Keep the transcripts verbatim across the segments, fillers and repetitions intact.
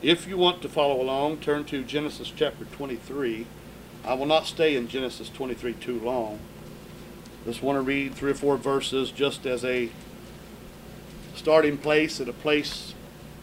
If you want to follow along, turn to Genesis chapter twenty-three. I will not stay in Genesis twenty-three too long. Just want to read three or four verses just as a starting place and a place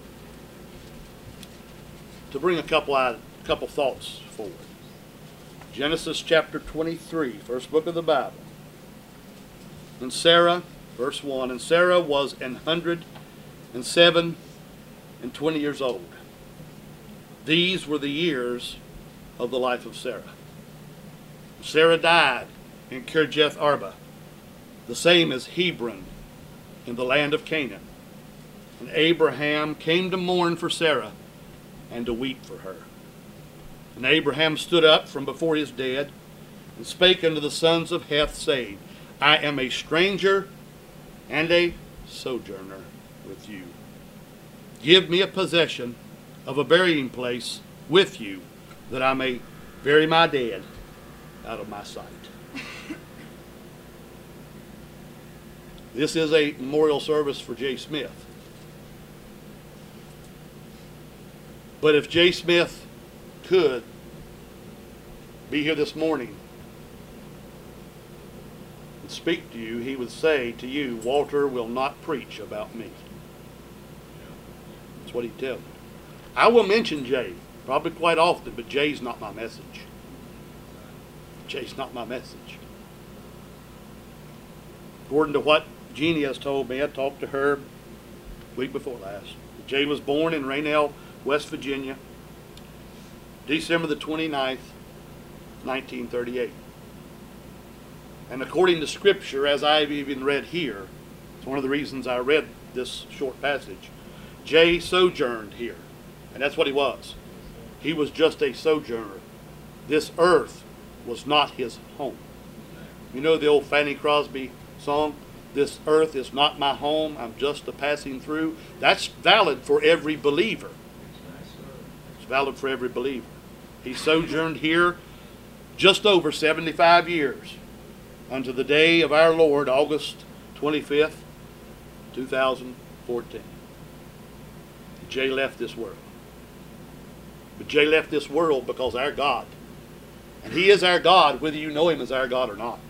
to bring a couple a couple thoughts forward. Genesis chapter twenty-three, first book of the Bible. And Sarah, verse one, and Sarah was an hundred and seven and twenty years old. These were the years of the life of Sarah. Sarah died in Kirjath Arba, the same as Hebron in the land of Canaan. And Abraham came to mourn for Sarah and to weep for her. And Abraham stood up from before his dead and spake unto the sons of Heth, saying, I am a stranger and a sojourner with you. Give me a possession of a burying place with you, that I may bury my dead out of my sight. This is a memorial service for Jay Smith. But if Jay Smith could be here this morning and speak to you, he would say to you, Walter will not preach about me. That's what he'd tell you. I will mention Jay, probably quite often, but Jay's not my message. Jay's not my message. According to what Jeannie has told me, I talked to her week before last. Jay was born in Raynell, West Virginia, December the twenty-ninth, nineteen thirty-eight. And according to Scripture, as I've even read here, it's one of the reasons I read this short passage, Jay sojourned here. And that's what he was. He was just a sojourner. This earth was not his home. You know the old Fanny Crosby song, this earth is not my home, I'm just a passing through. That's valid for every believer. It's valid for every believer. He sojourned here just over seventy-five years unto the day of our Lord, August twenty-fifth, two thousand fourteen. Jay left this world. But Jay left this world because our God, and He is our God whether you know Him as our God or not.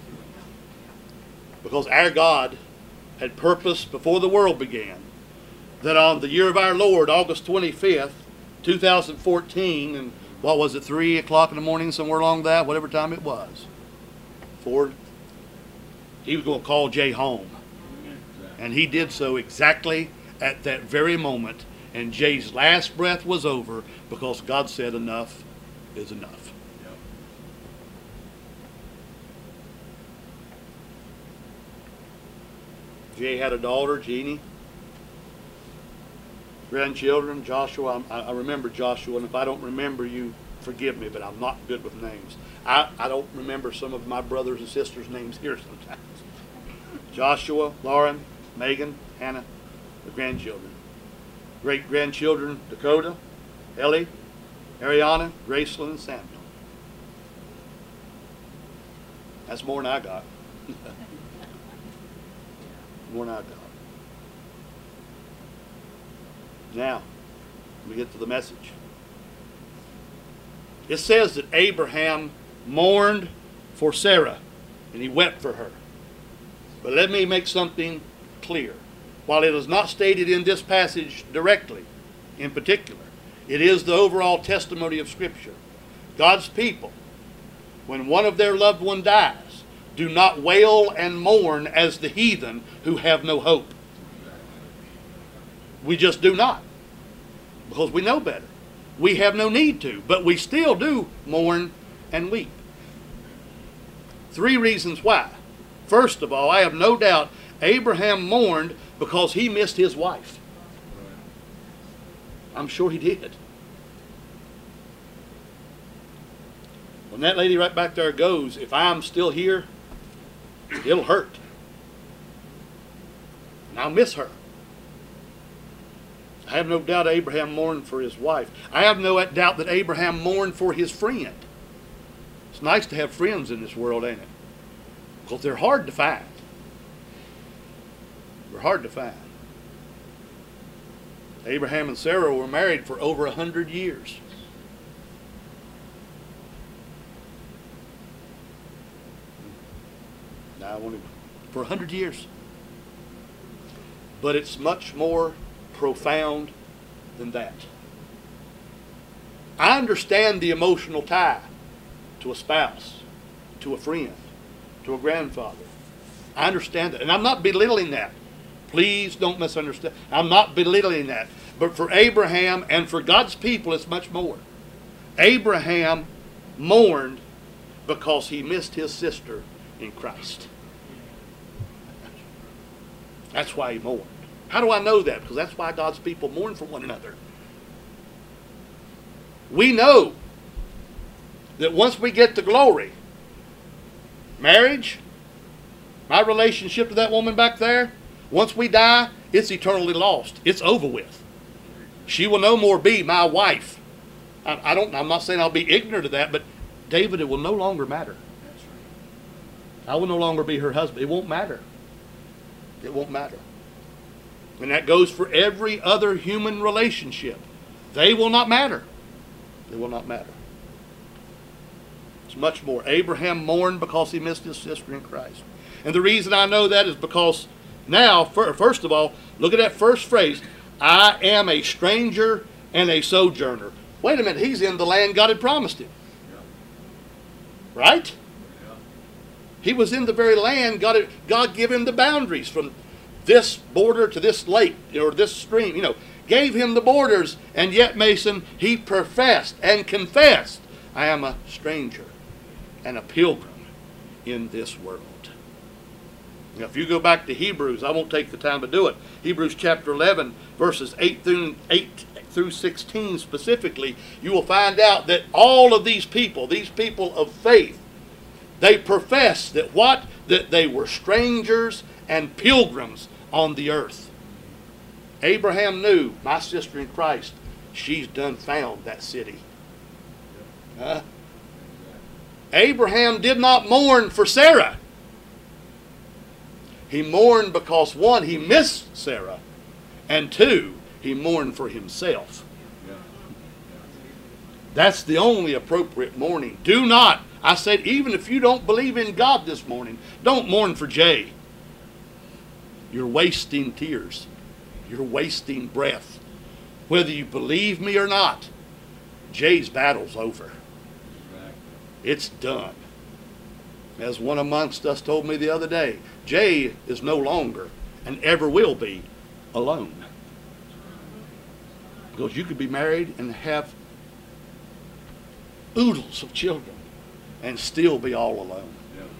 Because our God had purposed before the world began that on the year of our Lord, August twenty-fifth, two thousand fourteen, and what was it, three o'clock in the morning, somewhere along that, whatever time it was, Ford, He was going to call Jay home. And He did so exactly at that very moment. And Jay's last breath was over because God said enough is enough. Yep. Jay had a daughter, Jeannie. Grandchildren, Joshua. I, I remember Joshua, and if I don't remember you, forgive me, but I'm not good with names. I, I don't remember some of my brothers and sisters' names here sometimes. Joshua, Lauren, Megan, Hannah, the grandchildren. Great-grandchildren, Dakota, Ellie, Ariana, Graceland, and Samuel. That's more than I got. More than I got. Now, we get to the message. It says that Abraham mourned for Sarah, and he wept for her. But let me make something clear. While it is not stated in this passage directly, in particular, it is the overall testimony of Scripture. God's people, when one of their loved one dies, do not wail and mourn as the heathen who have no hope. We just do not, because we know better. We have no need to, but we still do mourn and weep. Three reasons why. First of all, I have no doubt Abraham mourned because he missed his wife. I'm sure he did. When that lady right back there goes, if I'm still here, it'll hurt. And I'll miss her. I have no doubt Abraham mourned for his wife. I have no doubt that Abraham mourned for his friend. It's nice to have friends in this world, ain't it? Because they're hard to find. They're hard to find. Abraham and Sarah were married for over a hundred years. Now I want to, for a hundred years. But it's much more profound than that. I understand the emotional tie to a spouse, to a friend, to a grandfather. I understand that. And I'm not belittling that. Please don't misunderstand. I'm not belittling that. But for Abraham and for God's people, it's much more. Abraham mourned because he missed his sister in Christ. That's why he mourned. How do I know that? Because that's why God's people mourn for one another. We know that once we get to glory, marriage, my relationship to that woman back there, once we die, it's eternally lost. It's over with. She will no more be my wife. I, I don't, I'm not saying I'll be ignorant of that, but David, it will no longer matter. I will no longer be her husband. It won't matter. It won't matter. And that goes for every other human relationship. They will not matter. They will not matter. It's much more. Abraham mourned because he missed his sister in Christ. And the reason I know that is because now, first of all, look at that first phrase. I am a stranger and a sojourner. Wait a minute. He's in the land God had promised him. Right? He was in the very land God had, God gave him the boundaries from this border to this lake or this stream. You know, gave him the borders, and yet, Mason, he professed and confessed, I am a stranger and a pilgrim in this world. Now, if you go back to Hebrews, I won't take the time to do it. Hebrews chapter eleven, verses eight through eight through sixteen specifically, you will find out that all of these people, these people of faith, they profess that what? That they were strangers and pilgrims on the earth. Abraham knew, my sister in Christ, she's done found that city. Huh? Abraham did not mourn for Sarah. He mourned because, one, he missed Sarah, and two, he mourned for himself. That's the only appropriate mourning. Do not, I said, even if you don't believe in God this morning, don't mourn for Jay. You're wasting tears. You're wasting breath. Whether you believe me or not, Jay's battle's over. It's done. As one amongst us told me the other day, Jay is no longer and ever will be alone. Because you could be married and have oodles of children and still be all alone.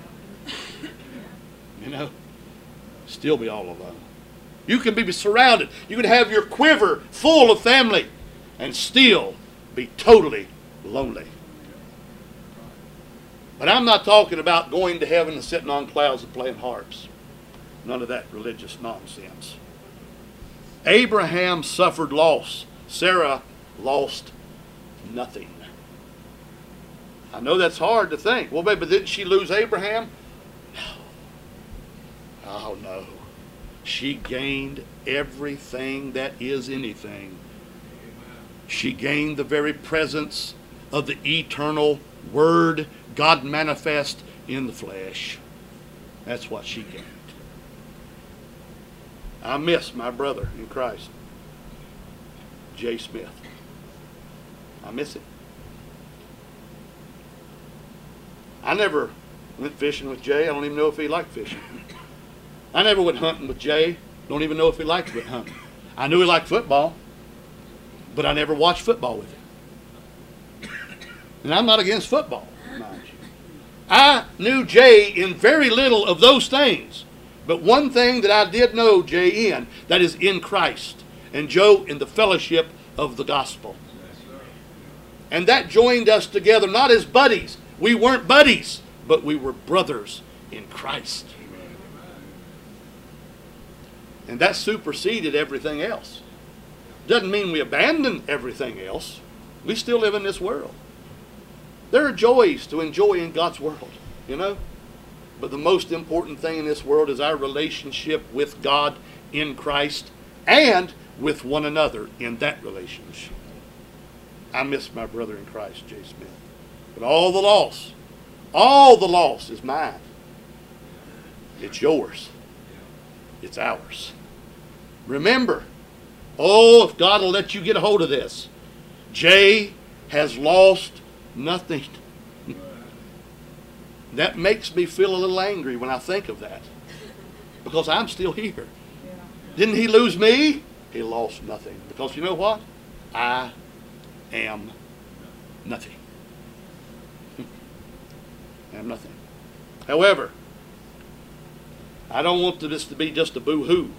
You know? Still be all alone. You can be surrounded. You can have your quiver full of family and still be totally lonely. But I'm not talking about going to heaven and sitting on clouds and playing harps. None of that religious nonsense. Abraham suffered loss. Sarah lost nothing. I know that's hard to think. Well, but didn't she lose Abraham? No. Oh, no. She gained everything that is anything. She gained the very presence of the eternal Word, God manifest in the flesh. That's what she gained. I miss my brother in Christ, Jay Smith. I miss him. I never went fishing with Jay. I don't even know if he liked fishing. I never went hunting with Jay. Don't even know if he liked to go hunting. I knew he liked football, but I never watched football with him. And I'm not against football, mind you. I knew Jay in very little of those things. But one thing that I did know Jay in, that is in Christ. And Joe in the fellowship of the gospel. And that joined us together, not as buddies. We weren't buddies, but we were brothers in Christ. And that superseded everything else. Doesn't mean we abandoned everything else. We still live in this world. There are joys to enjoy in God's world, you know. But the most important thing in this world is our relationship with God in Christ and with one another in that relationship. I miss my brother in Christ, Jay Smith. But all the loss, all the loss is mine. It's yours. It's ours. Remember, oh, if God will let you get a hold of this, Jay has lost nothing. That makes me feel a little angry when I think of that, because I'm still here. Yeah. Didn't he lose me? He lost nothing, because you know what? I am nothing. I am nothing. However, I don't want this to be just a boo-hoo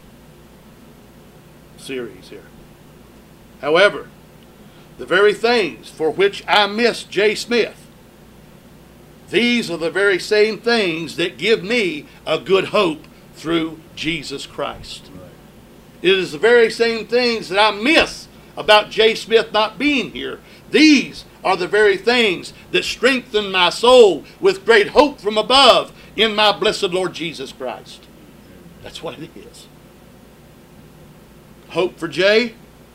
series here. However, the very things for which I miss Jay Smith, these are the very same things that give me a good hope through Jesus Christ. Right. It is the very same things that I miss about Jay Smith not being here. These are the very things that strengthen my soul with great hope from above in my blessed Lord Jesus Christ. That's what it is. Hope for Jay.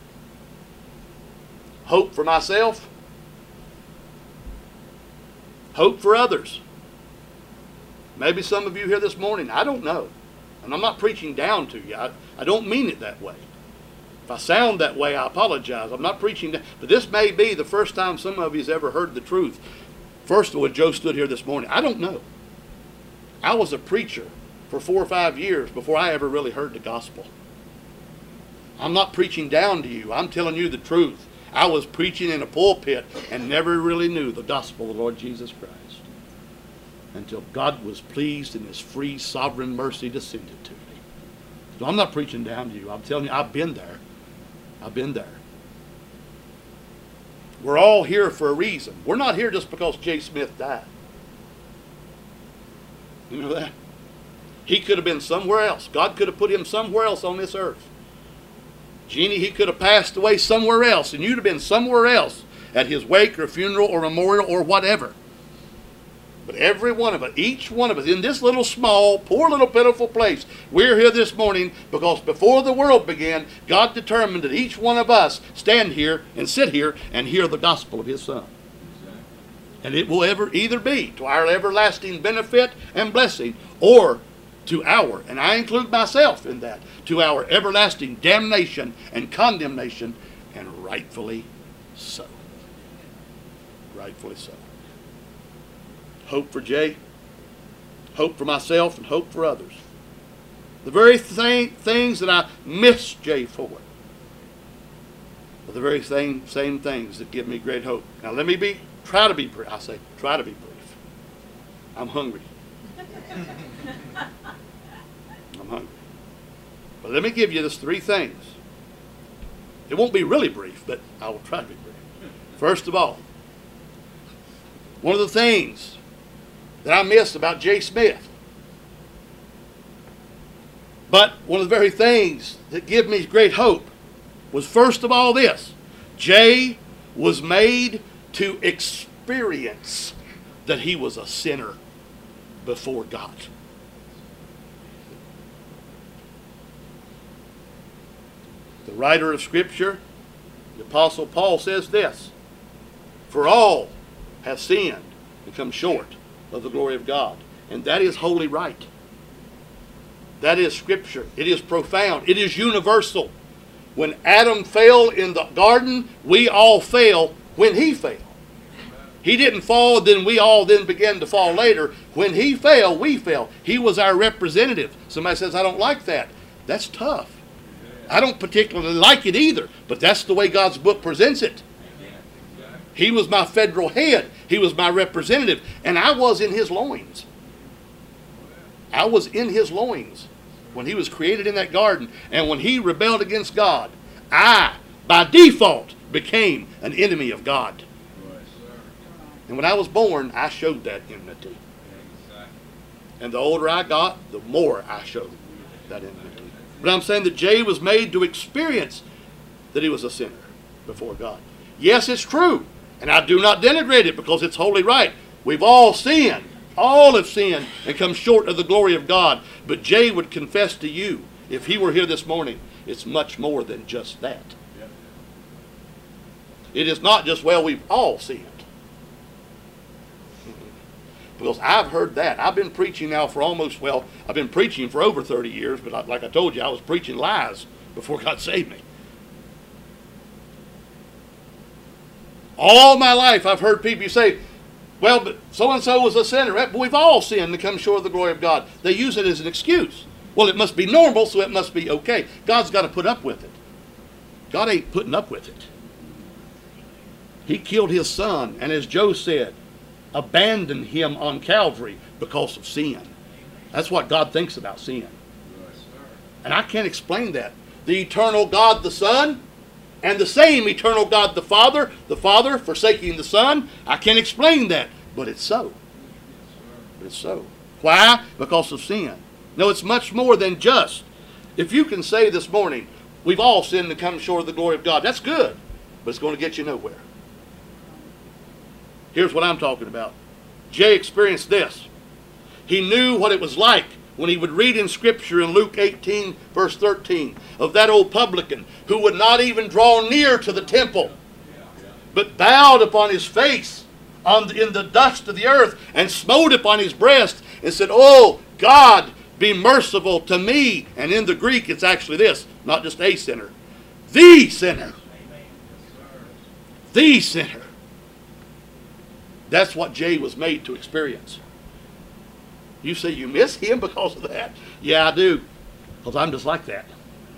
Hope for myself. Hope for others. Maybe some of you here this morning, I don't know. And I'm not preaching down to you. I, I don't mean it that way. If I sound that way, I apologize. I'm not preaching down. But this may be the first time some of you has ever heard the truth. First of all, when Joe stood here this morning, I don't know. I was a preacher for four or five years before I ever really heard the gospel. I'm not preaching down to you. I'm telling you the truth. I was preaching in a pulpit and never really knew the gospel of the Lord Jesus Christ until God was pleased in His free sovereign mercy to send it to me. So I'm not preaching down to you. I'm telling you, I've been there. I've been there. We're all here for a reason. We're not here just because Jay Smith died. You know that? He could have been somewhere else. God could have put him somewhere else on this earth. Jeannie, he could have passed away somewhere else, and you'd have been somewhere else at his wake or funeral or memorial or whatever. But every one of us, each one of us, in this little small, poor little pitiful place, we're here this morning because before the world began, God determined that each one of us stand here and sit here and hear the gospel of His Son. And it will ever either be to our everlasting benefit and blessing, or to our, and I include myself in that, to our everlasting damnation and condemnation, and rightfully so. Rightfully so. Hope for Jay, hope for myself, and hope for others. The very th- things that I miss Jay for are the very same, same things that give me great hope. Now let me be, try to be brief. I say, try to be brief. I'm hungry. I'm hungry. But let me give you this three things. It won't be really brief, but I will try to be brief. First of all, one of the things that I miss about Jay Smith, but one of the very things that give me great hope, was first of all this: Jay was made to experience that he was a sinner before God. The writer of Scripture, the Apostle Paul, says this: for all have sinned and come short of the glory of God. And that is wholly right. That is Scripture. It is profound. It is universal. When Adam fell in the garden, we all fell when he fell. He didn't fall, then we all then began to fall later. When he fell, we fell. He was our representative. Somebody says, I don't like that. That's tough. I don't particularly like it either, but that's the way God's book presents it. He was my federal head. He was my representative, and I was in His loins. I was in His loins when He was created in that garden, and when He rebelled against God, I, by default, became an enemy of God. And when I was born, I showed that enmity. And the older I got, the more I showed that enmity. But I'm saying that Jay was made to experience that he was a sinner before God. Yes, it's true. And I do not denigrate it because it's wholly right. We've all sinned. All have sinned and come short of the glory of God. But Jay would confess to you, if he were here this morning, It's much more than just that. It is not just, well, we've all sinned. Because I've heard that. I've been preaching now for almost, well, I've been preaching for over thirty years, but I, like I told you, I was preaching lies before God saved me. All my life I've heard people say, well, but so-and-so was a sinner. But we've all sinned to come short of the glory of God. They use it as an excuse. Well, it must be normal, so it must be okay. God's got to put up with it. God ain't putting up with it. He killed his son, and as Joe said, abandoned him on Calvary because of sin. That's what God thinks about sin. And I can't explain that. The eternal God the Son, and the same eternal God the Father, the Father forsaking the Son, I can't explain that, but it's so. But it's so. Why? Because of sin. No, it's much more than just. If you can say this morning, we've all sinned and come short of the glory of God, that's good, but it's going to get you nowhere. Here's what I'm talking about. Jay experienced this. He knew what it was like when he would read in Scripture in Luke eighteen, verse thirteen, of that old publican who would not even draw near to the temple, but bowed upon his face on the, in the dust of the earth and smote upon his breast and said, "Oh, God, be merciful to me." And in the Greek, it's actually this, not just a sinner. The sinner. The sinner. That's what Jay was made to experience. You say you miss him because of that? Yeah, I do. Because I'm just like that.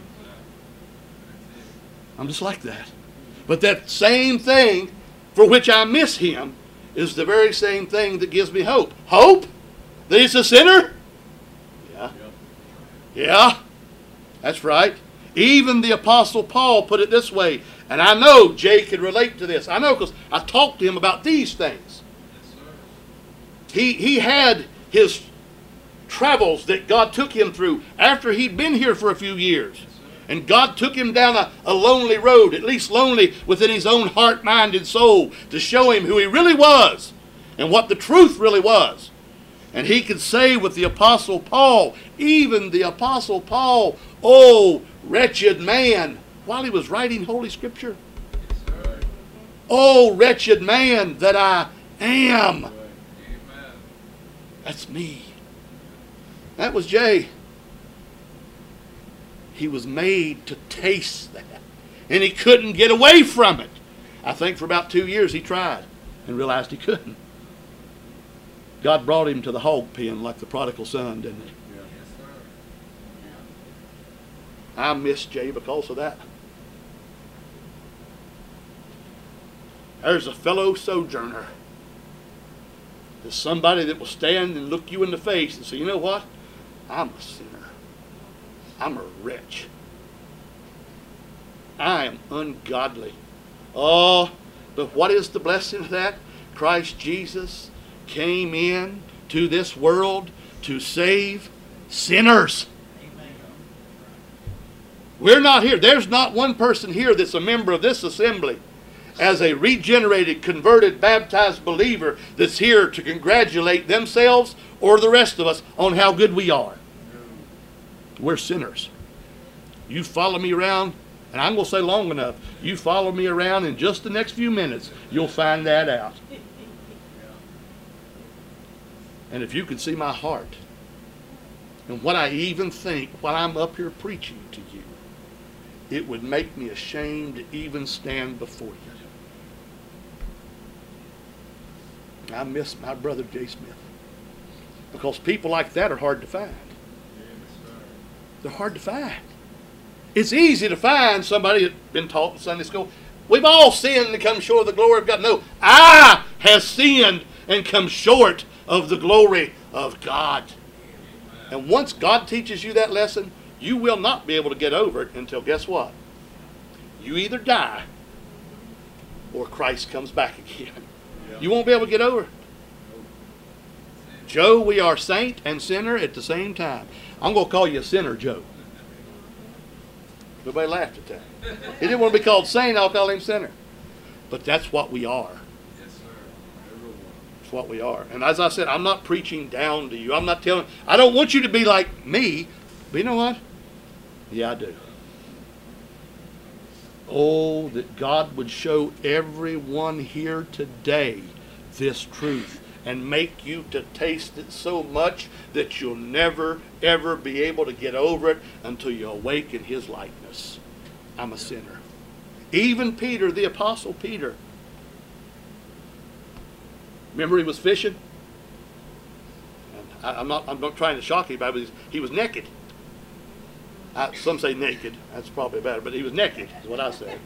I'm just like that. But that same thing for which I miss him is the very same thing that gives me hope. Hope? That he's a sinner? Yeah. Yeah. That's right. Even the Apostle Paul put it this way. And I know Jay could relate to this. I know because I talked to him about these things. He, he had his travels that God took him through after he'd been here for a few years. And God took him down a, a lonely road, at least lonely within his own heart, mind, and soul, to show him who he really was and what the truth really was. And he could say with the Apostle Paul, even the Apostle Paul, "Oh, wretched man," while he was writing Holy Scripture. "Oh, wretched man that I am." That's me. That was Jay. He was made to taste that. And he couldn't get away from it. I think for about two years he tried and realized he couldn't. God brought him to the hog pen like the prodigal son, didn't he? I miss Jay because of that. There's a fellow sojourner. There's somebody that will stand and look you in the face and say, "You know what? I'm a sinner. I'm a wretch. I am ungodly." Oh, but what is the blessing of that? Christ Jesus came in to this world to save sinners. We're not here. There's not one person here that's a member of this assembly as a regenerated, converted, baptized believer that's here to congratulate themselves or the rest of us on how good we are. We're sinners. You follow me around, and I'm going to say long enough, you follow me around in just the next few minutes, you'll find that out. And if you could see my heart and what I even think while I'm up here preaching to you, it would make me ashamed to even stand before you. I miss my brother Jay Smith. Because people like that are hard to find. They're hard to find. It's easy to find somebody that's been taught in Sunday school, "We've all sinned and come short of the glory of God." No, I have sinned and come short of the glory of God. And once God teaches you that lesson, you will not be able to get over it until, guess what? You either die or Christ comes back again. You won't be able to get over it. Joe, we are saint and sinner at the same time. I'm going to call you a sinner, Joe. Nobody laughed at that. He didn't want to be called saint, I'll call him sinner. But that's what we are. That's what we are. And as I said, I'm not preaching down to you. I'm not telling, I don't want you to be like me. But you know what? Yeah, I do. Oh, that God would show everyone here today this truth and make you to taste it so much that you'll never, ever be able to get over it until you awake in His likeness. I'm a sinner. Even Peter, the Apostle Peter. Remember he was fishing? And I, I'm, not, I'm not trying to shock anybody, but he was naked. I, some say naked. That's probably better, but he was naked is what I say.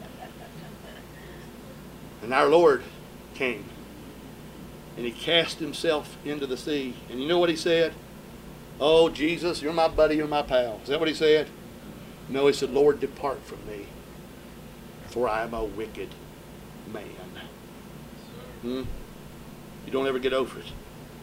And our Lord came. And He cast Himself into the sea. And you know what He said? Oh, Jesus, you're my buddy, you're my pal. Is that what He said? No, He said, Lord, depart from me, for I am a wicked man. Hmm? You don't ever get over it.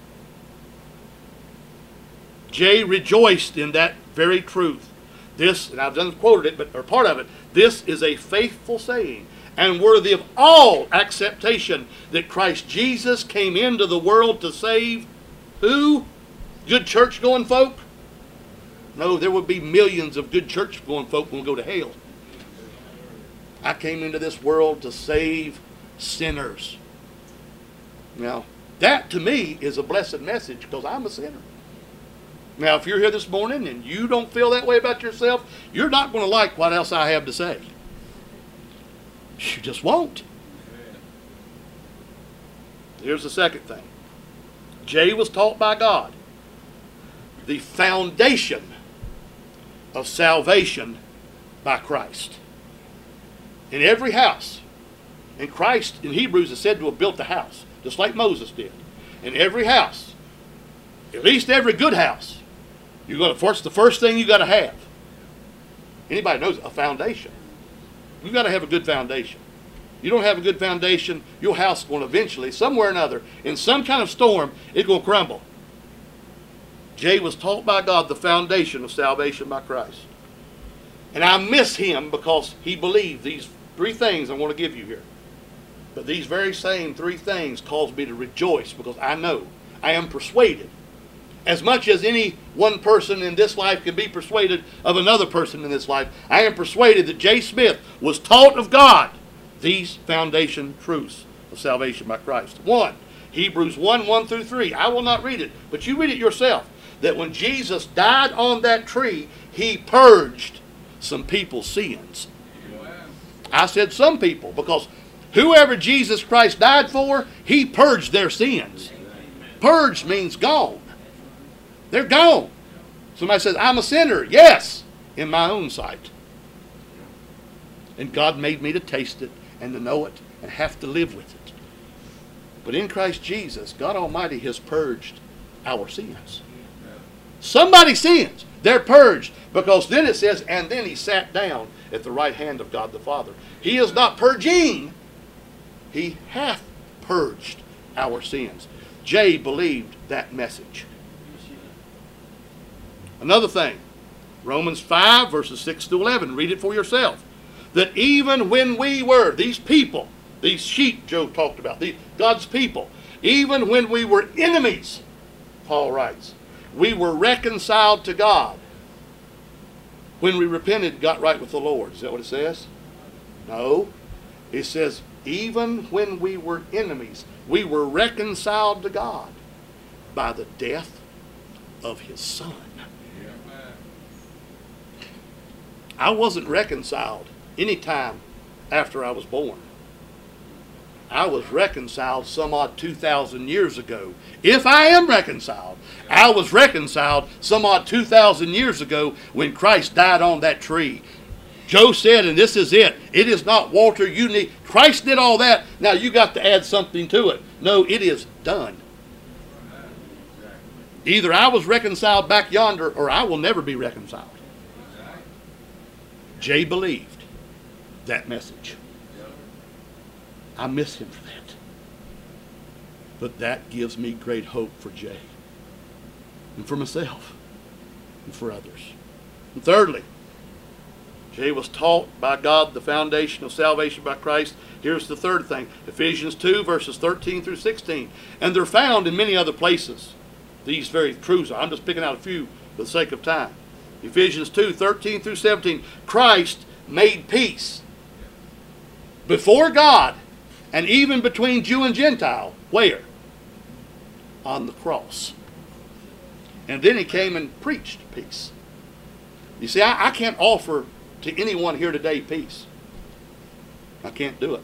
Jay rejoiced in that very truth. This, and I've done quoted it, but or part of it, this is a faithful saying and worthy of all acceptation that Christ Jesus came into the world to save who? Good church-going folk? No, there would be millions of good church-going folk who will go to hell. I came into this world to save sinners. Now, that to me is a blessed message because I'm a sinner. Now, if you're here this morning and you don't feel that way about yourself, you're not going to like what else I have to say. You just won't. Here's the second thing. Jay was taught by God the foundation of salvation by Christ. In every house, and Christ in Hebrews is said to have built the house, just like Moses did. In every house, at least every good house, you're going to, first, the first thing you got to have. Anybody knows a foundation. You've got to have a good foundation. You don't have a good foundation, your house is going to eventually, somewhere or another, in some kind of storm, it's going to crumble. Jay was taught by God the foundation of salvation by Christ. And I miss him because he believed these three things I want to give you here. But these very same three things cause me to rejoice because I know, I am persuaded. As much as any one person in this life can be persuaded of another person in this life, I am persuaded that Jay Smith was taught of God these foundation truths of salvation by Christ. One, Hebrews one, one through three. I will not read it, but you read it yourself. That when Jesus died on that tree, He purged some people's sins. I said some people because whoever Jesus Christ died for, He purged their sins. Purged means gone. They're gone. Somebody says, I'm a sinner. Yes, in my own sight. And God made me to taste it and to know it and have to live with it. But in Christ Jesus, God Almighty has purged our sins. Somebody's sins, they're purged. Because then it says, and then He sat down at the right hand of God the Father. He is not purging. He hath purged our sins. Jay believed that message. Another thing, Romans five, verses six to eleven. Read it for yourself. That even when we were, these people, these sheep Job talked about, these, God's people, even when we were enemies, Paul writes, we were reconciled to God. When we repented, got right with the Lord. Is that what it says? No. It says, even when we were enemies, we were reconciled to God by the death of His Son. I wasn't reconciled any time after I was born. I was reconciled some odd two thousand years ago. If I am reconciled, I was reconciled some odd two thousand years ago when Christ died on that tree. Joe said, and this is it, it is not Walter, you need, Christ did all that, now you got to add something to it. No, it is done. Either I was reconciled back yonder or I will never be reconciled. Jay believed that message. I miss him for that. But that gives me great hope for Jay and for myself and for others. And thirdly, Jay was taught by God the foundation of salvation by Christ. Here's the third thing. Ephesians two, verses thirteen through sixteen. And they're found in many other places. These very truths. I'm just picking out a few for the sake of time. Ephesians two, thirteen through seventeen. Christ made peace. before God and even between Jew and Gentile. Where? On the cross. And then he came and preached peace. You see, I, I can't offer to anyone here today peace. I can't do it.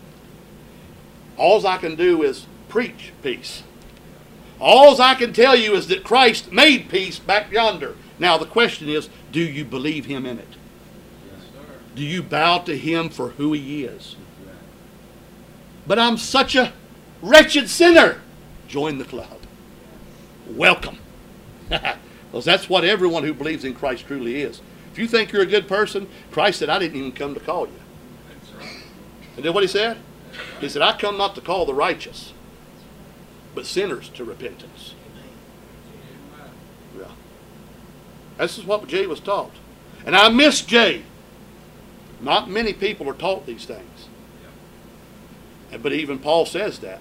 All I can do is preach peace. All I can tell you is that Christ made peace back yonder. Now the question is, do you believe him in it? Yes, sir. Do you bow to him for who he is? But I'm such a wretched sinner. Join the club. Welcome. Because that's what everyone who believes in Christ truly is. If you think you're a good person, Christ said, I didn't even come to call you. That's right. And then what he said? He said, I come not to call the righteous, but sinners to repentance. Yeah. This is what Jay was taught. And I miss Jay. Not many people are taught these things. But even Paul says that.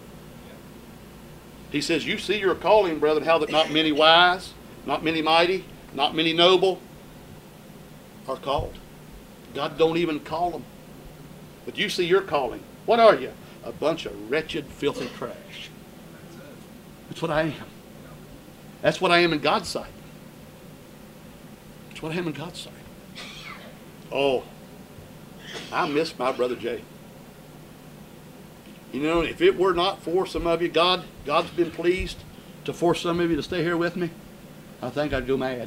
He says, you see your calling, brethren, how that not many wise, not many mighty, not many noble are called. God don't even call them. But you see your calling. What are you? A bunch of wretched, filthy trash. That's what I am. That's what I am in God's sight. That's what I am in God's sight. Oh, I miss my brother Jay. You know, if it were not for some of you, God, God's been pleased to force some of you to stay here with me, I think I'd go mad.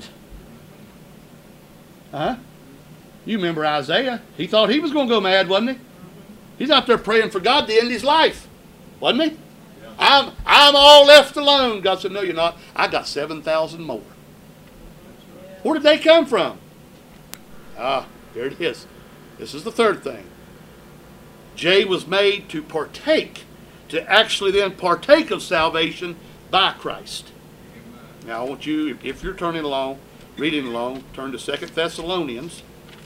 Huh? You remember Isaiah. He thought he was going to go mad, wasn't he? He's out there praying for God to end his life. Wasn't he? Yeah. I'm, I'm all left alone. God said, no, you're not. I got seven thousand more. Where did they come from? Ah, here it is. This is the third thing. Jay was made to partake, to actually then partake of salvation by Christ. Now I want you, if you're turning along, reading along, turn to Second Thessalonians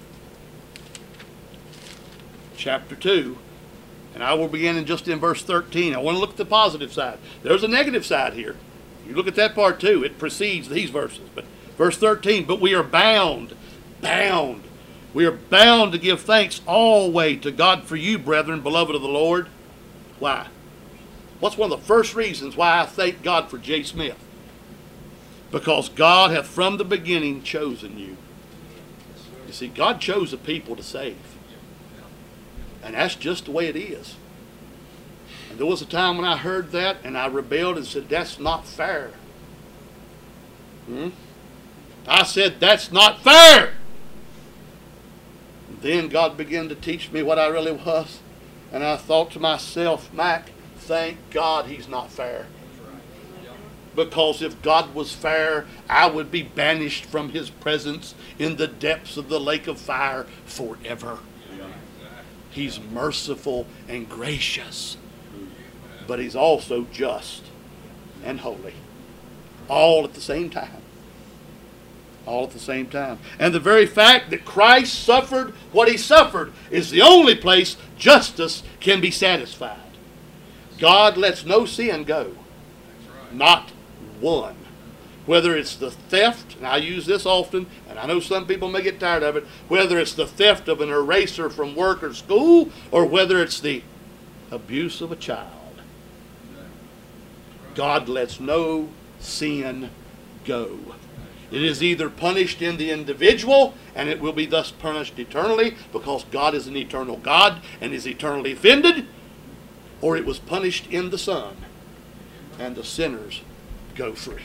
chapter two. And I will begin in just in verse thirteen. I want to look at the positive side. There's a negative side here. You look at that part too. It precedes these verses. But verse thirteen, but we are bound, bound. We are bound to give thanks always to God for you, brethren, beloved of the Lord. Why? What's one of the first reasons why I thank God for Jay Smith? Because God hath from the beginning chosen you. You see, God chose a people to save. And that's just the way it is. And there was a time when I heard that and I rebelled and said, that's not fair. Hmm? I said, that's not fair. Then God began to teach me what I really was. And I thought to myself, Mac, thank God he's not fair. Because if God was fair, I would be banished from his presence in the depths of the lake of fire forever. He's merciful and gracious. But he's also just and holy. All at the same time. All at the same time. And the very fact that Christ suffered what he suffered is the only place justice can be satisfied. God lets no sin go. Not one. Whether it's the theft, and I use this often, and I know some people may get tired of it, whether it's the theft of an eraser from work or school, or whether it's the abuse of a child. God lets no sin go. It is either punished in the individual, and it will be thus punished eternally, because God is an eternal God and is eternally offended, or it was punished in the Son, and the sinners go free.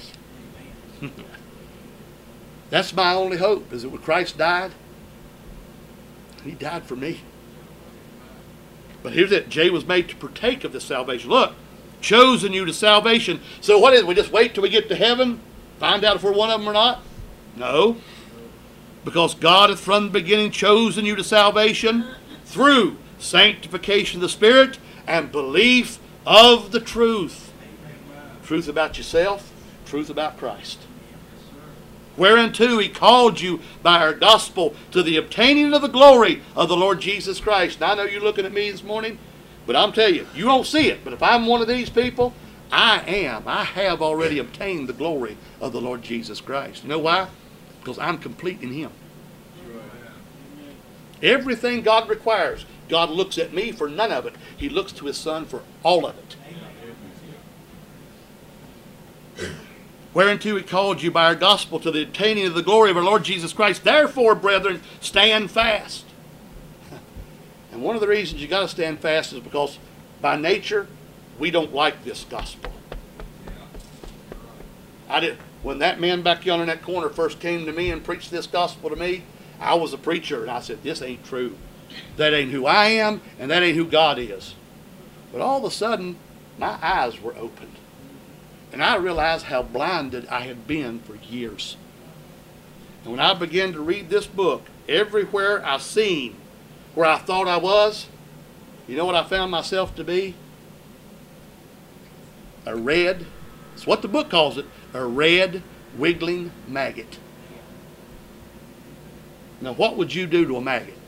That's my only hope, is that when Christ died, he died for me. But here's it. Jay was made to partake of this salvation. Look, chosen you to salvation. So what is it? We just wait till we get to heaven? Find out if we're one of them or not? No. Because God hath from the beginning chosen you to salvation through sanctification of the Spirit and belief of the truth. Truth about yourself, truth about Christ. Whereunto he called you by our gospel to the obtaining of the glory of the Lord Jesus Christ. Now I know you're looking at me this morning, but I'm telling you, you don't see it. But if I'm one of these people, I am. I have already obtained the glory of the Lord Jesus Christ. You know why? Because I'm complete in him. Everything God requires, God looks at me for none of it. He looks to his Son for all of it. Whereunto he called you by our gospel to the obtaining of the glory of our Lord Jesus Christ. Therefore, brethren, stand fast. And one of the reasons you got to stand fast is because by nature, we don't like this gospel. I did when that man back yonder in that corner first came to me and preached this gospel to me. I was a preacher, and I said, "This ain't true. That ain't who I am, and that ain't who God is." But all of a sudden, my eyes were opened. And I realized how blinded I had been for years. And when I began to read this book, everywhere I seen where I thought I was, you know what I found myself to be? A red, it's what the book calls it, a red wiggling maggot. Now what would you do to a maggot?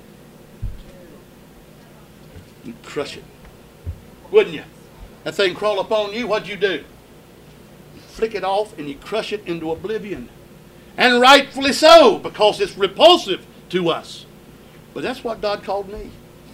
You'd crush it, wouldn't you? That thing crawl up on you, what'd you do? Flick it off and you crush it into oblivion. And rightfully so, because it's repulsive to us. But that's what God called me.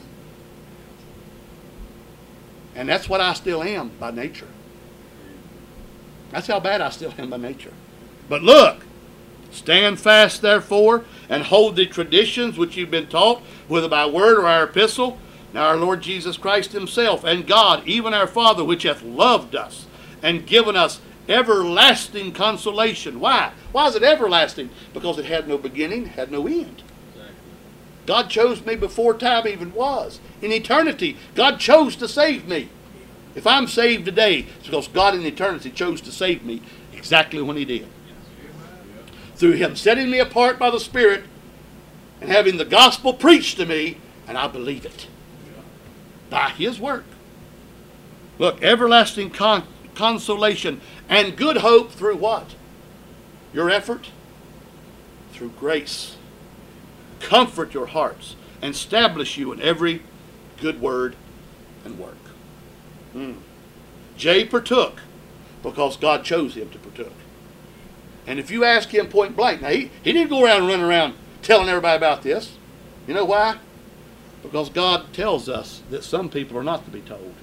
And that's what I still am by nature. That's how bad I still am by nature. But look, stand fast therefore, and hold the traditions which you've been taught, whether by word or our epistle. Now our Lord Jesus Christ himself, and God, even our Father, which hath loved us, and given us everlasting consolation. Why? Why is it everlasting? Because it had no beginning, had no end. Exactly. God chose me before time even was. In eternity, God chose to save me. If I'm saved today, it's because God in eternity chose to save me exactly when he did. Through him setting me apart by the Spirit and having the gospel preached to me, and I believe it. By his work. Look, everlasting con consolation and good hope through what? Your effort? Through grace. Comfort your hearts and establish you in every good word and work. Mm. Jay partook because God chose him to partook. And if you ask him point blank, now he, he didn't go around and run around telling everybody about this. You know why? Because God tells us that some people are not to be told.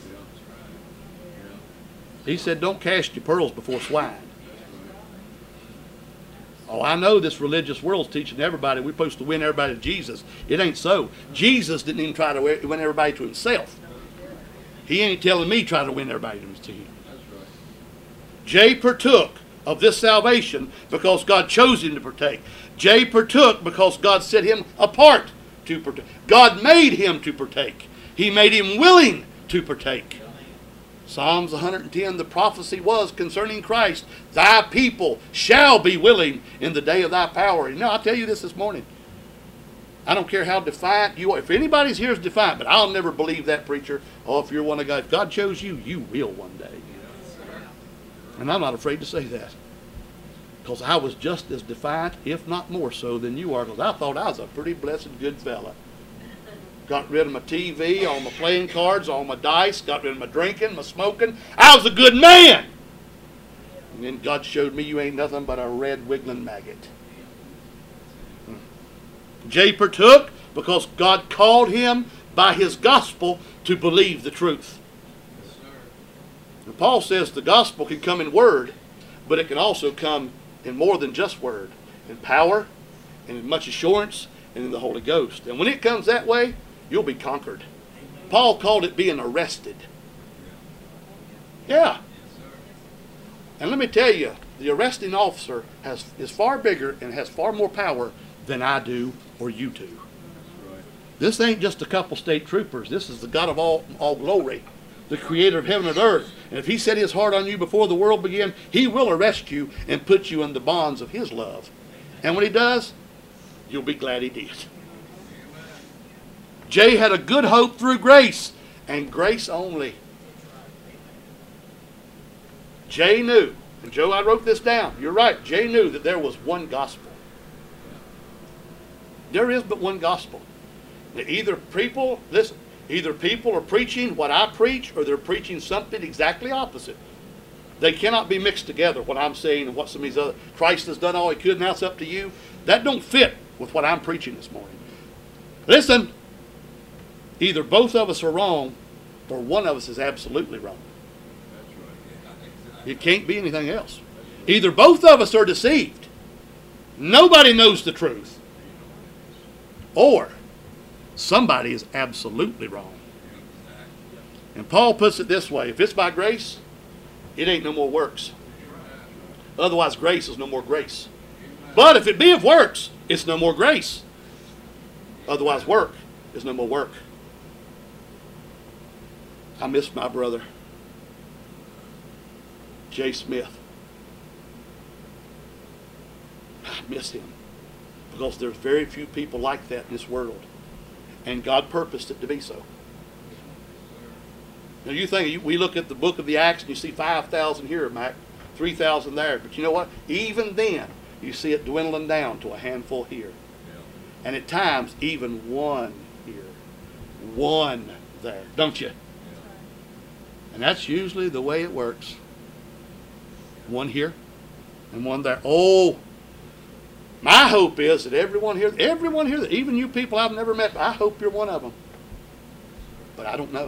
He said, don't cast your pearls before swine. Oh, I know this religious world's teaching everybody we're supposed to win everybody to Jesus. It ain't so. Jesus didn't even try to win everybody to himself. He ain't telling me try to win everybody to him. Jay partook of this salvation because God chose him to partake. Jay partook because God set him apart to partake. God made him to partake. He made him willing to partake. Psalms one hundred ten, the prophecy was concerning Christ, thy people shall be willing in the day of thy power. You know, I'll tell you this this morning. I don't care how defiant you are. If anybody's here is defiant, but I'll never believe that preacher. Oh, if you're one of God, if God chose you, you will one day. And I'm not afraid to say that. Because I was just as defiant, if not more so, than you are. Because I thought I was a pretty blessed good fella. Got rid of my T V, all my playing cards, all my dice. Got rid of my drinking, my smoking. I was a good man. And then God showed me you ain't nothing but a red wiggling maggot. Jay partook because God called him by his gospel to believe the truth. Yes, sir. And Paul says the gospel can come in word, but it can also come in more than just word. In power, and in much assurance, and in the Holy Ghost. And when it comes that way, you'll be conquered. Amen. Paul called it being arrested. Yeah. Yes, and let me tell you, the arresting officer has is far bigger and has far more power than I do or you do. Right. This ain't just a couple state troopers. This is the God of all, all glory, the creator of heaven and earth. And if he set his heart on you before the world began, he will arrest you and put you in the bonds of his love. And when he does, you'll be glad he did. Jay had a good hope through grace, and grace only. Jay knew, and Joe, I wrote this down. You're right. Jay knew that there was one gospel. There is but one gospel. Either people, listen, either people are preaching what I preach, or they're preaching something exactly opposite. They cannot be mixed together, what I'm saying and what some of these other, Christ has done all he could, now it's up to you. That don't fit with what I'm preaching this morning. Listen, Either both of us are wrong, or one of us is absolutely wrong. That's right. Yeah, exactly. It can't be anything else. Either both of us are deceived. Nobody knows the truth. Or somebody is absolutely wrong. And Paul puts it this way: if it's by grace, it ain't no more works. Otherwise, grace is no more grace. But if it be of works, it's no more grace. Otherwise, work is no more work. I miss my brother, Jay Smith. I miss him because there's very few people like that in this world. And God purposed it to be so. Now you think, we look at the book of the Acts and you see five thousand here, Mac, three thousand there. But you know what? Even then, you see it dwindling down to a handful here. And at times, even one here. One there. Don't you? And that's usually the way it works. One here and one there. Oh, my hope is that everyone here, everyone here, even you people I've never met, I hope you're one of them. But I don't know.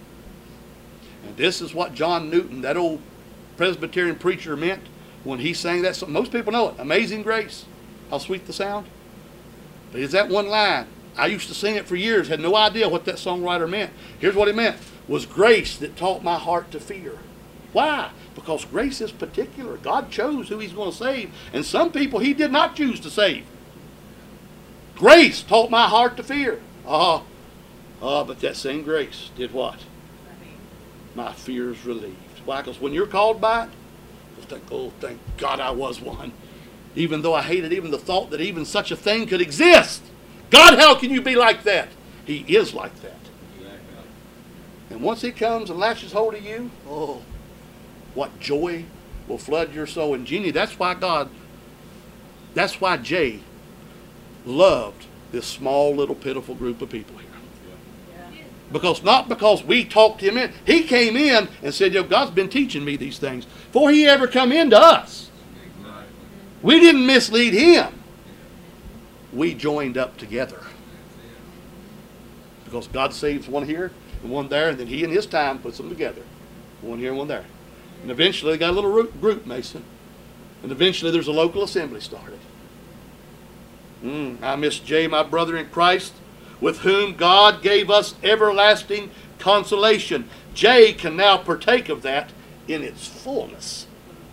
And this is what John Newton, that old Presbyterian preacher, meant when he sang that song. Most people know it. Amazing Grace. How sweet the sound. But it's that one line. I used to sing it for years, had no idea what that songwriter meant. Here's what he meant. Was grace that taught my heart to fear. Why? Because grace is particular. God chose who he's going to save. And some people he did not choose to save. Grace taught my heart to fear. Ah, uh, uh, but that same grace did what? My fears relieved. Why? Because when you're called by it, you'll think, oh, thank God I was one. Even though I hated even the thought that even such a thing could exist. God, how can you be like that? He is like that. And once he comes and latches hold of you, oh, what joy will flood your soul. And Jeannie, that's why God, that's why Jay loved this small little pitiful group of people here. Yeah. Because not because we talked him in. He came in and said, yo, God's been teaching me these things before he ever come into us. Exactly. We didn't mislead him. We joined up together. Because God saves one here and one there, and then he in his time puts them together. One here and one there. And eventually they got a little group, Mason. And eventually there's a local assembly started. Mm, I miss Jay, my brother in Christ, with whom God gave us everlasting consolation. Jay can now partake of that in its fullness.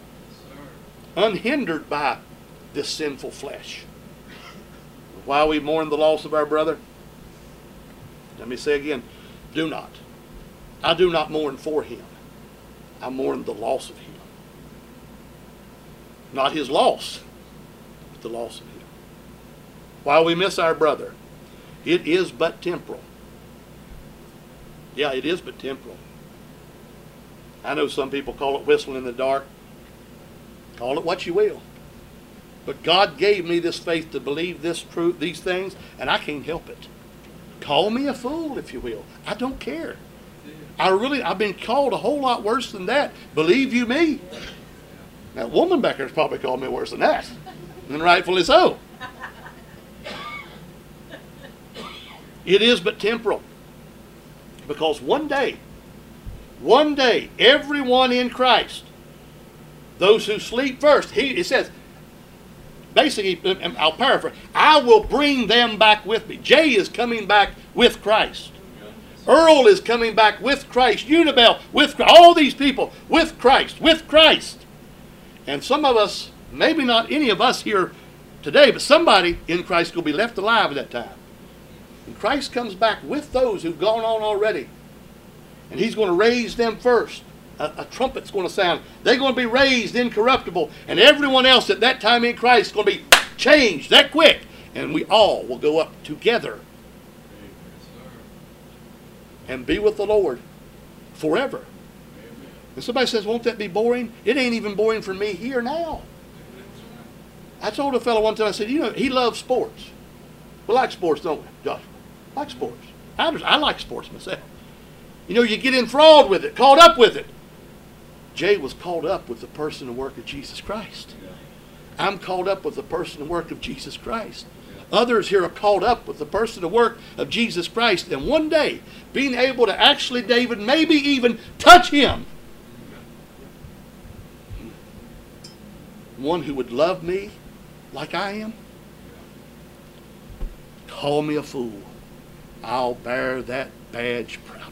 Unhindered by this sinful flesh. While we mourn the loss of our brother, let me say again, do not. I do not mourn for him. I mourn the loss of him. Not his loss, but the loss of him. While we miss our brother, it is but temporal. Yeah, it is but temporal. I know some people call it whistling in the dark. Call it what you will. But God gave me this faith to believe this truth, these things, and I can't help it. Call me a fool, if you will. I don't care. I really, I've been called a whole lot worse than that. Believe you me? That woman back there's probably called me worse than that. And rightfully so. It is but temporal. Because one day, one day, everyone in Christ, those who sleep first, he, it says, basically, I'll paraphrase, I will bring them back with me. Jay is coming back with Christ. Earl is coming back with Christ. Unibel with Christ. All these people with Christ, with Christ. And some of us, maybe not any of us here today, but somebody in Christ will be left alive at that time. And Christ comes back with those who've gone on already. And he's going to raise them first. A, a trumpet's going to sound. They're going to be raised incorruptible. And everyone else at that time in Christ is going to be changed that quick. And we all will go up together and be with the Lord forever. And somebody says, won't that be boring? It ain't even boring for me here now. I told a fellow one time, I said, you know, he loves sports. We like sports, don't we, Joshua? Like sports. I, I like sports myself. You know, you get enthralled with it, caught up with it. Jay was caught up with the person and work of Jesus Christ. I'm caught up with the person and work of Jesus Christ. Others here are caught up with the person and work of Jesus Christ, and one day being able to actually, David, maybe even touch him. One who would love me like I am. Call me a fool. I'll bear that badge proudly.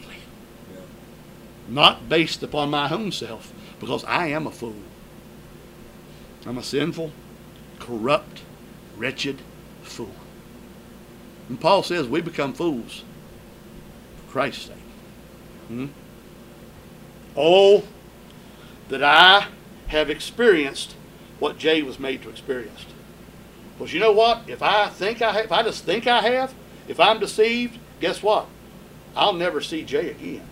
Not based upon my own self, because I am a fool. I'm a sinful, corrupt, wretched fool. And Paul says we become fools for Christ's sake. Hmm? Oh, that I have experienced what Jay was made to experience. Because you know what? If I think I have, if I just think I have, if I'm deceived, guess what? I'll never see Jay again.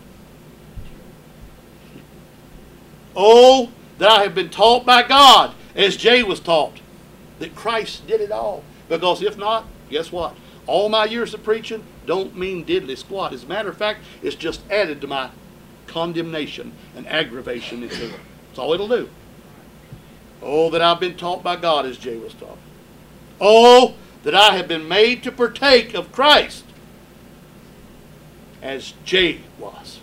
Oh, that I have been taught by God, as Jay was taught, that Christ did it all. Because if not, guess what? All my years of preaching don't mean diddly squat. As a matter of fact, it's just added to my condemnation and aggravation into it. That's all it'll do. Oh, that I've been taught by God, as Jay was taught. Oh, that I have been made to partake of Christ, as Jay was.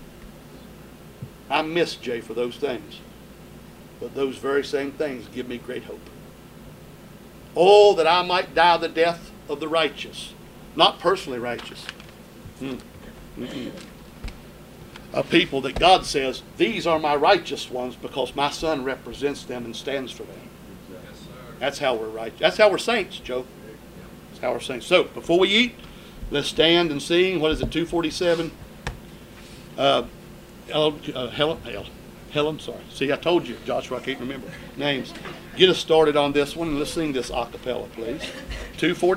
I miss Jay for those things. But those very same things give me great hope. Oh, that I might die the death of the righteous. Not personally righteous. Hmm. Mm-mm. A people that God says, these are my righteous ones because my Son represents them and stands for them. Yes, sir. That's how we're righteous. That's how we're saints, Joe. That's how we're saints. So, before we eat, let's stand and sing. What is it, two forty-seven? Uh, Helen, uh, Helen, Helen, Helen, sorry. See, I told you, Joshua, I can't remember names. Get us started on this one, and let's sing this a cappella, please. two forty.